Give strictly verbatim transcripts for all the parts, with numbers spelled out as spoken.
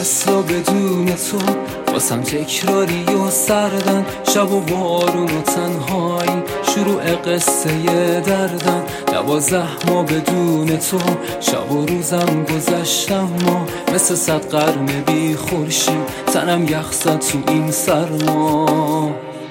فصلا بدون تو واسم تکراری و سردن، شب و بارون و تنهایی شروع قصه دردن. دوازده ما بدون تو شب و روزم گذشتم، ما مثل صد قرن بی خورشید تنم یخ زد تو این سرما.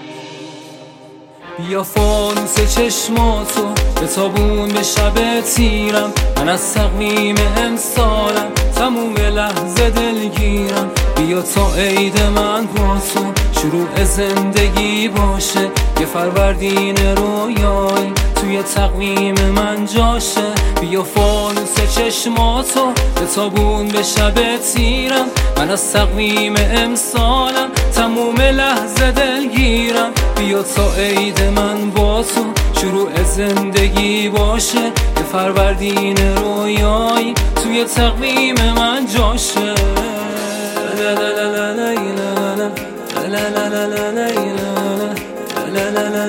بیا فانوس چشماتو به تابون به شب تیرم، من از تقویم امسالم تموم لحظه دلگیرم. بیا تا عید من با تو شروع زندگی باشه، یه فروردین رویایی توی تقویم من جاشه. بیا فانوس چشماتو به تابون به شب تیرم، من از تقویم امسالم تموم لحظه دلگیرم. بیا تا عید من با تو شروع زندگی باشه، یه فروردین رویایی توی تقویم من جاشه. لا لا لا لا لا لا لا لا لا لا لا لا لا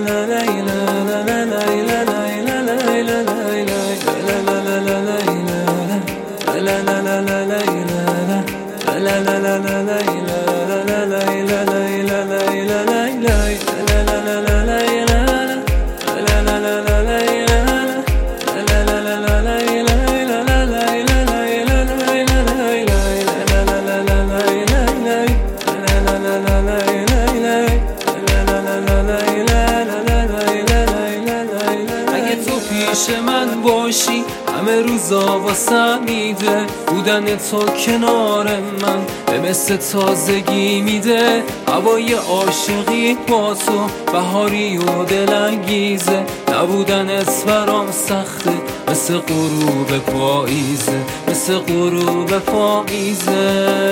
پیش من باشی همه روزا واسم میده، بودن تو کنار من به مثل تازگی میده. هوای عاشقی با تو بهاری و دلانگیزه، نبودن اسفرام سخته مثل غروب پاییزه، مثل غروب پاییزه.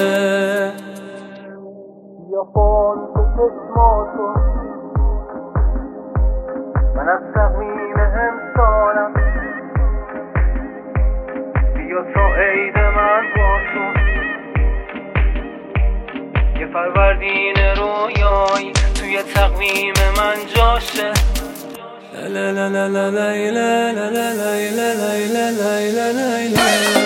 یا فانوس چشماتو من از تقویم امسالم، بیا تا عید من با تو یه فروردین رویایی توی تقویم من جاشه. لا لا لا لا لا لا لا لا لا لا لا لا لا.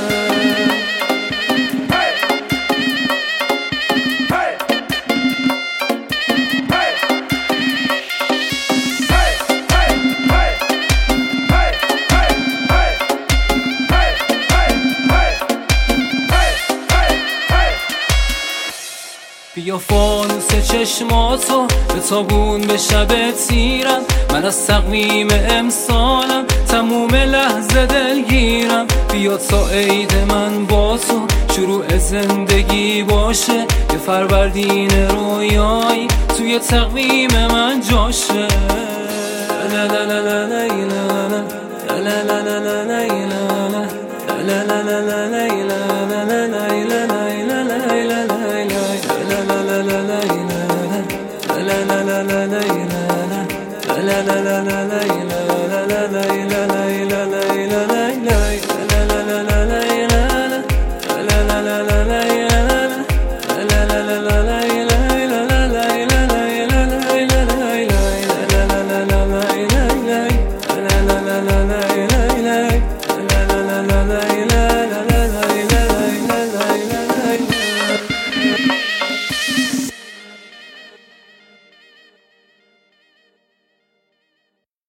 بیا فانوس چشماتو به تابون به شب تیرم، من از تقویم امسالم تموم لحظه دلگیرم. بیا تا عید من با تو شروع زندگی باشه، یه فروردین رویایی توی تقویم من جاشه. لا لا لا لا لا لا لا لا لا لا لا لا لا لا لا